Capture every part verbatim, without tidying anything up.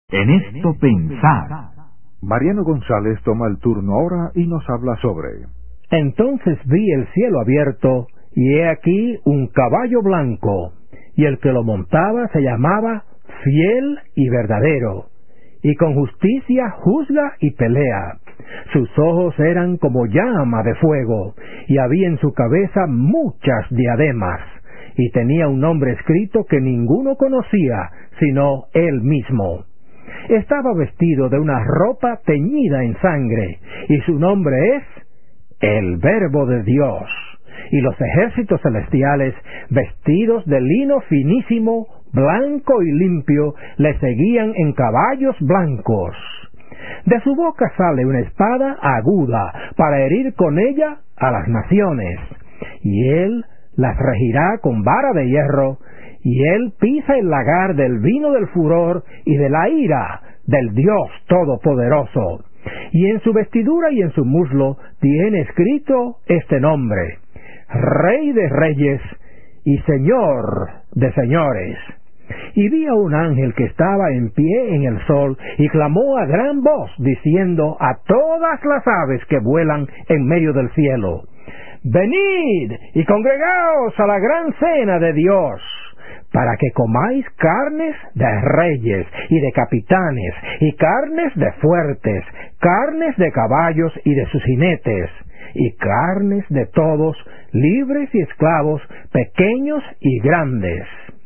En esto pensar. Mariano González toma el turno ahora y nos habla sobre... Entonces vi el cielo abierto, y he aquí un caballo blanco, y el que lo montaba se llamaba Fiel y Verdadero, y con justicia juzga y pelea. Sus ojos eran como llama de fuego, y había en su cabeza muchas diademas, y tenía un nombre escrito que ninguno conocía, sino él mismo. Estaba vestido de una ropa teñida en sangre, y su nombre es el Verbo de Dios. Y los ejércitos celestiales, vestidos de lino finísimo, blanco y limpio, le seguían en caballos blancos. De su boca sale una espada aguda, para herir con ella a las naciones. Y él las regirá con vara de hierro, y él pisa el lagar del vino del furor y de la ira del Dios Todopoderoso. Y en su vestidura y en su muslo tiene escrito este nombre: Rey de Reyes y Señor de Señores. Y vi a un ángel que estaba en pie en el sol, y clamó a gran voz, diciendo a todas las aves que vuelan en medio del cielo: Venid y congregaos a la gran cena de Dios, para que comáis carnes de reyes y de capitanes, y carnes de fuertes, carnes de caballos y de sus jinetes, y carnes de todos, libres y esclavos, pequeños y grandes.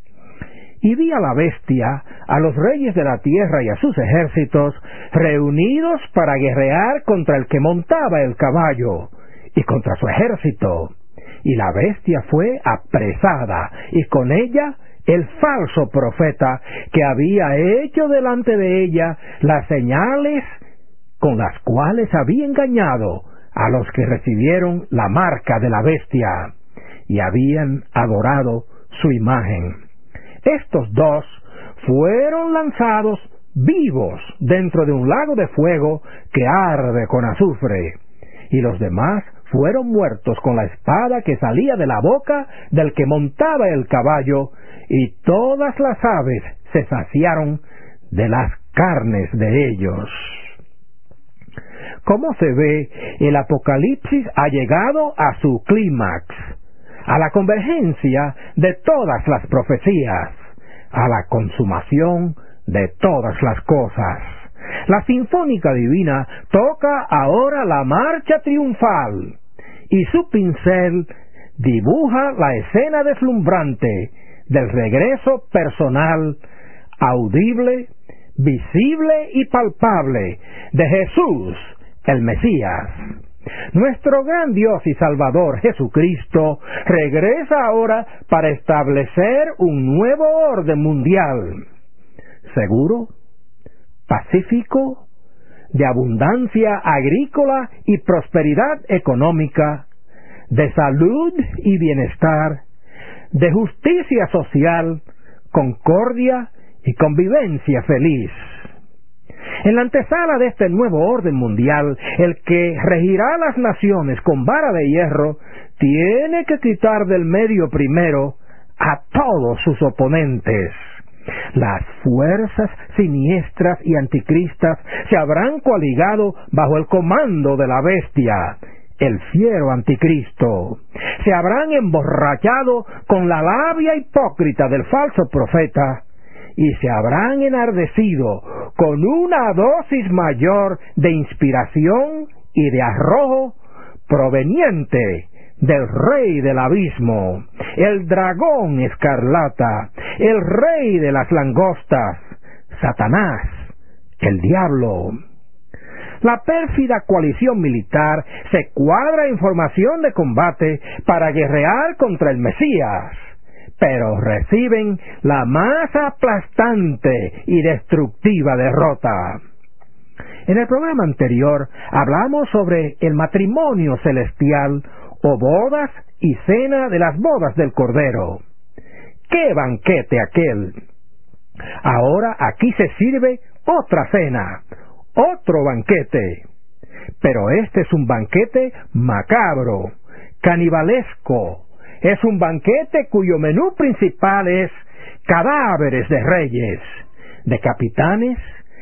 Y vi a la bestia, a los reyes de la tierra y a sus ejércitos, reunidos para guerrear contra el que montaba el caballo, y contra su ejército. Y la bestia fue apresada, y con ella el falso profeta, que había hecho delante de ella las señales con las cuales había engañado a los que recibieron la marca de la bestia, y habían adorado su imagen. Estos dos fueron lanzados vivos dentro de un lago de fuego que arde con azufre, y los demás fueron muertos con la espada que salía de la boca del que montaba el caballo, y todas las aves se saciaron de las carnes de ellos. Como se ve, el Apocalipsis ha llegado a su clímax, a la convergencia de todas las profecías, a la consumación de todas las cosas. La Sinfónica Divina toca ahora la marcha triunfal, y su pincel dibuja la escena deslumbrante del regreso personal, audible, visible y palpable de Jesús, el Mesías. Nuestro gran Dios y Salvador Jesucristo regresa ahora para establecer un nuevo orden mundial, seguro, pacífico, de abundancia agrícola y prosperidad económica, de salud y bienestar, de justicia social, concordia y convivencia feliz. En la antesala de este nuevo orden mundial, el que regirá las naciones con vara de hierro, tiene que quitar del medio primero a todos sus oponentes. Las fuerzas siniestras y anticristas se habrán coaligado bajo el comando de la bestia, el fiero anticristo. Se habrán emborrachado con la labia hipócrita del falso profeta, y se habrán enardecido con una dosis mayor de inspiración y de arrojo proveniente del rey del abismo, el dragón escarlata, el rey de las langostas, Satanás, el diablo. La pérfida coalición militar se cuadra en formación de combate para guerrear contra el Mesías, pero reciben la más aplastante y destructiva derrota. En el programa anterior hablamos sobre el matrimonio celestial, o bodas y cena de las bodas del Cordero. ¡Qué banquete aquel! Ahora aquí se sirve otra cena, otro banquete, pero este es un banquete macabro, canibalesco. Es un banquete cuyo menú principal es cadáveres de reyes, de capitanes,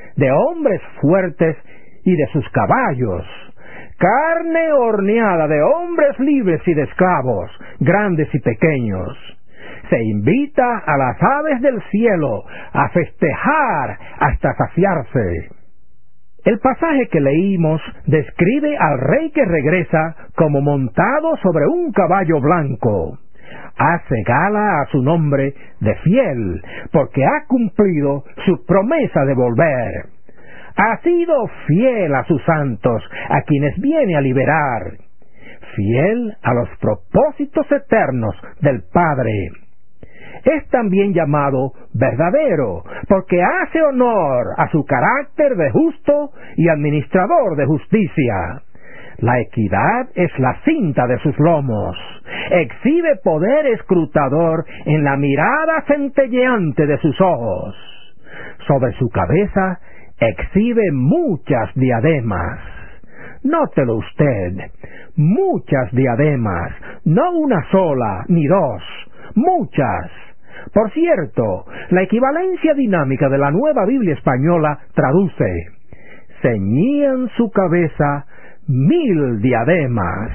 de hombres fuertes y de sus caballos, carne horneada de hombres libres y de esclavos, grandes y pequeños. Se invita a las aves del cielo a festejar hasta saciarse. El pasaje que leímos describe al rey que regresa como montado sobre un caballo blanco. Hace gala a su nombre de fiel, porque ha cumplido su promesa de volver. Ha sido fiel a sus santos, a quienes viene a liberar. Fiel a los propósitos eternos del Padre. Es también llamado verdadero, porque hace honor a su carácter de justo y administrador de justicia. La equidad es la cinta de sus lomos. Exhibe poder escrutador en la mirada centelleante de sus ojos. Sobre su cabeza exhibe muchas diademas. Nótelo usted, muchas diademas, no una sola ni dos, muchas. Por cierto, la equivalencia dinámica de la Nueva Biblia Española traduce: ceñían su cabeza mil diademas.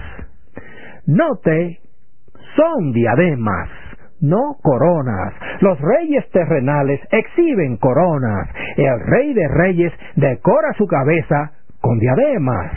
Note, son diademas, no coronas. Los reyes terrenales exhiben coronas. El rey de reyes decora su cabeza con diademas.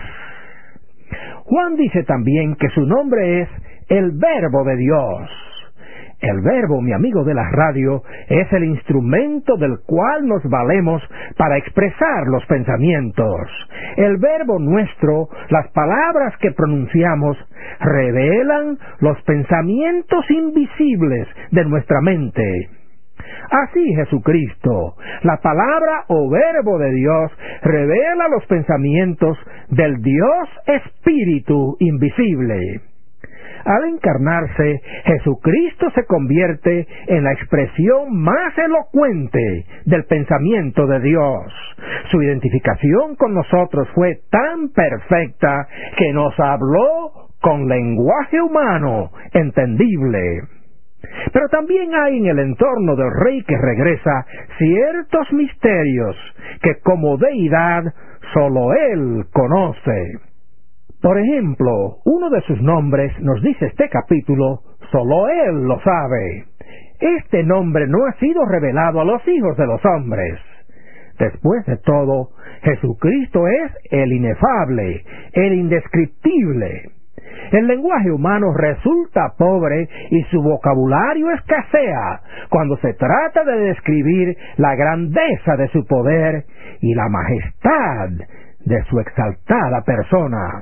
Juan dice también que su nombre es el Verbo de Dios. El verbo, mi amigo de la radio, es el instrumento del cual nos valemos para expresar los pensamientos. El verbo nuestro, las palabras que pronunciamos, revelan los pensamientos invisibles de nuestra mente. Así Jesucristo, la palabra o verbo de Dios, revela los pensamientos del Dios Espíritu invisible. Al encarnarse, Jesucristo se convierte en la expresión más elocuente del pensamiento de Dios. Su identificación con nosotros fue tan perfecta que nos habló con lenguaje humano entendible. Pero también hay en el entorno del rey que regresa ciertos misterios que como deidad solo Él conoce. Por ejemplo, uno de sus nombres, nos dice este capítulo, solo Él lo sabe. Este nombre no ha sido revelado a los hijos de los hombres. Después de todo, Jesucristo es el inefable, el indescriptible. El lenguaje humano resulta pobre y su vocabulario escasea cuando se trata de describir la grandeza de su poder y la majestad de su exaltada persona.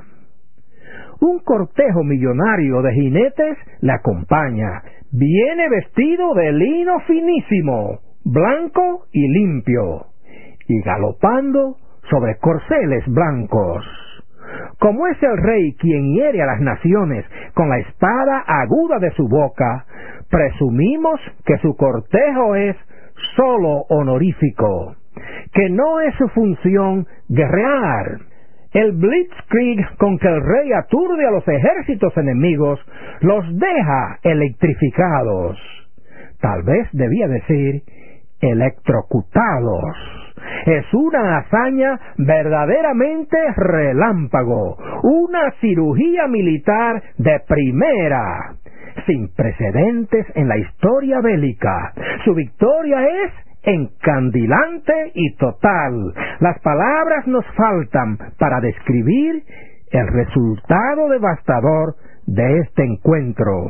Un cortejo millonario de jinetes le acompaña. Viene vestido de lino finísimo, blanco y limpio, y galopando sobre corceles blancos. Como es el rey quien hiere a las naciones con la espada aguda de su boca, presumimos que su cortejo es solo honorífico, que no es su función guerrear. El blitzkrieg con que el rey aturde a los ejércitos enemigos los deja electrificados. Tal vez debía decir electrocutados. Es una hazaña verdaderamente relámpago, una cirugía militar de primera, sin precedentes en la historia bélica. Su victoria es encandilante y total. Las palabras nos faltan para describir el resultado devastador de este encuentro.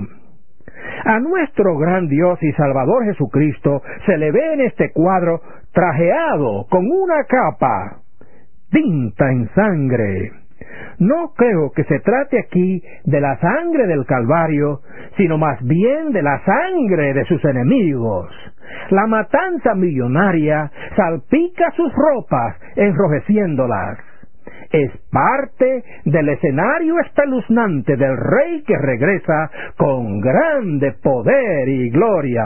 A nuestro gran Dios y Salvador Jesucristo se le ve en este cuadro trajeado con una capa tinta en sangre. No creo que se trate aquí de la sangre del Calvario, sino más bien de la sangre de sus enemigos. La matanza millonaria salpica sus ropas, enrojeciéndolas. Es parte del escenario espeluznante del rey que regresa con grande poder y gloria.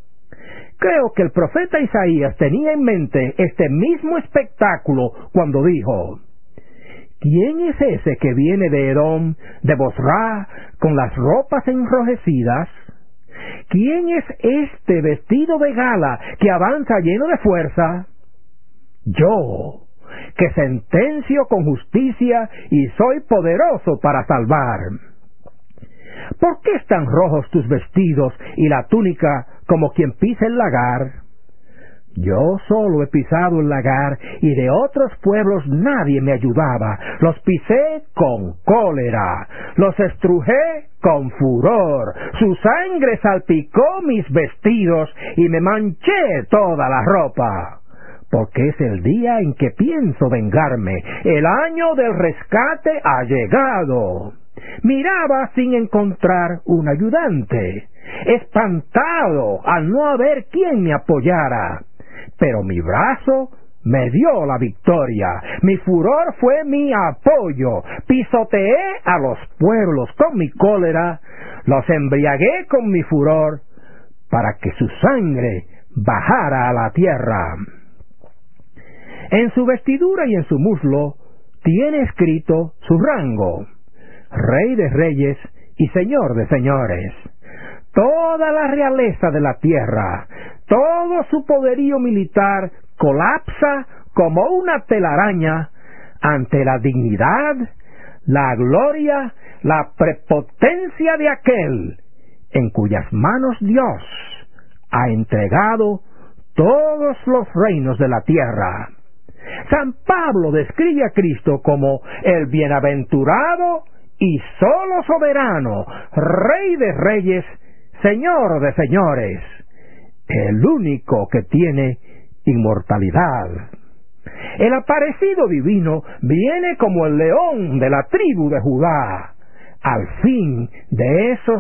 Creo que el profeta Isaías tenía en mente este mismo espectáculo cuando dijo: ¿quién es ese que viene de Edom, de Bosra, con las ropas enrojecidas? ¿Quién es este vestido de gala que avanza lleno de fuerza? yo, que sentencio con justicia y soy poderoso para salvar. ¿Por qué están rojos tus vestidos y la túnica como quien pisa el lagar? Yo solo he pisado el lagar y de otros pueblos nadie me ayudaba. Los pisé con cólera, los estrujé con furor. Su sangre salpicó mis vestidos y me manché toda la ropa. Porque es el día en que pienso vengarme. El año del rescate ha llegado. Miraba sin encontrar un ayudante, espantado al no haber quien me apoyara. Pero mi brazo me dio la victoria, mi furor fue mi apoyo, pisoteé a los pueblos con mi cólera, los embriagué con mi furor, para que su sangre bajara a la tierra. En su vestidura y en su muslo tiene escrito su rango: Rey de reyes y Señor de señores. Toda la realeza de la tierra, todo su poderío militar colapsa como una telaraña ante la dignidad, la gloria, la prepotencia de aquel en cuyas manos Dios ha entregado todos los reinos de la tierra. San Pablo describe a Cristo como el bienaventurado y solo soberano, Rey de reyes, Señor de señores, el único que tiene inmortalidad. El aparecido divino viene como el león de la tribu de Judá, al fin de esos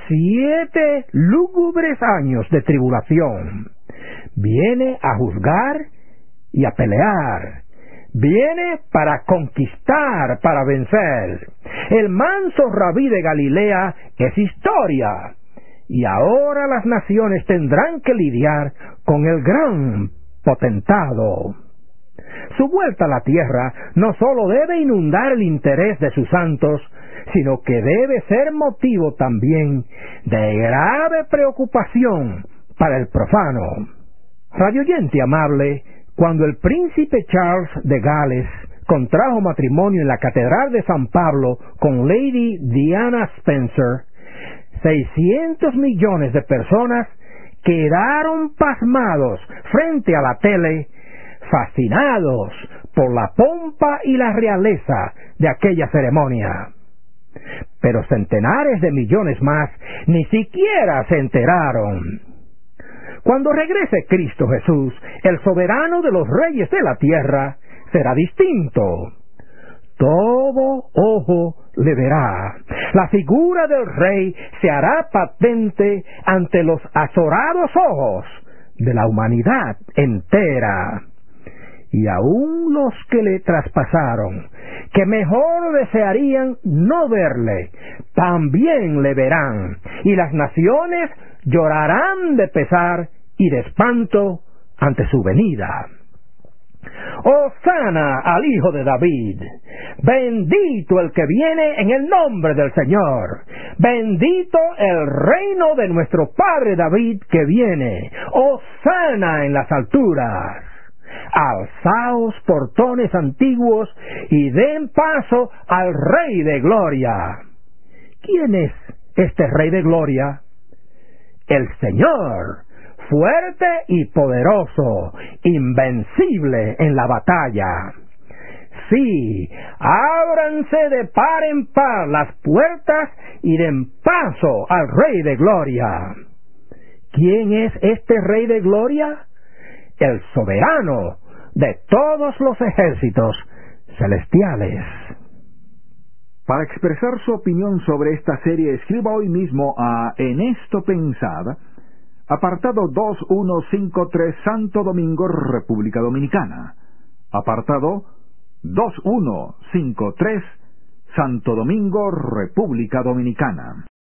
siete lúgubres años de tribulación. Viene a juzgar y a pelear. Viene para conquistar, para vencer. El manso rabí de Galilea es historia. Y ahora las naciones tendrán que lidiar con el gran potentado. Su vuelta a la tierra no sólo debe inundar el interés de sus santos, sino que debe ser motivo también de grave preocupación para el profano. Radioyente amable, cuando el príncipe Charles de Gales contrajo matrimonio en la Catedral de San Pablo con Lady Diana Spencer, seiscientos millones de personas quedaron pasmados frente a la tele, fascinados por la pompa y la realeza de aquella ceremonia. Pero centenares de millones más ni siquiera se enteraron. Cuando regrese Cristo Jesús, el soberano de los reyes de la tierra, será distinto. Todo ojo le verá. La figura del rey se hará patente ante los azorados ojos de la humanidad entera. Y aun los que le traspasaron, que mejor desearían no verle, también le verán, y las naciones llorarán de pesar y de espanto ante su venida. Hosana al Hijo de David. Bendito el que viene en el nombre del Señor. Bendito el reino de nuestro Padre David que viene. Hosana en las alturas. Alzaos portones antiguos y den paso al Rey de Gloria. ¿Quién es este Rey de Gloria? El Señor, fuerte y poderoso, invencible en la batalla. Sí, ábranse de par en par las puertas y den paso al Rey de Gloria. ¿Quién es este Rey de Gloria? El soberano de todos los ejércitos celestiales. Para expresar su opinión sobre esta serie, escriba hoy mismo a En esto pensad, apartado dos uno cinco tres, Santo Domingo, República Dominicana. Apartado dos uno cinco tres, Santo Domingo, República Dominicana.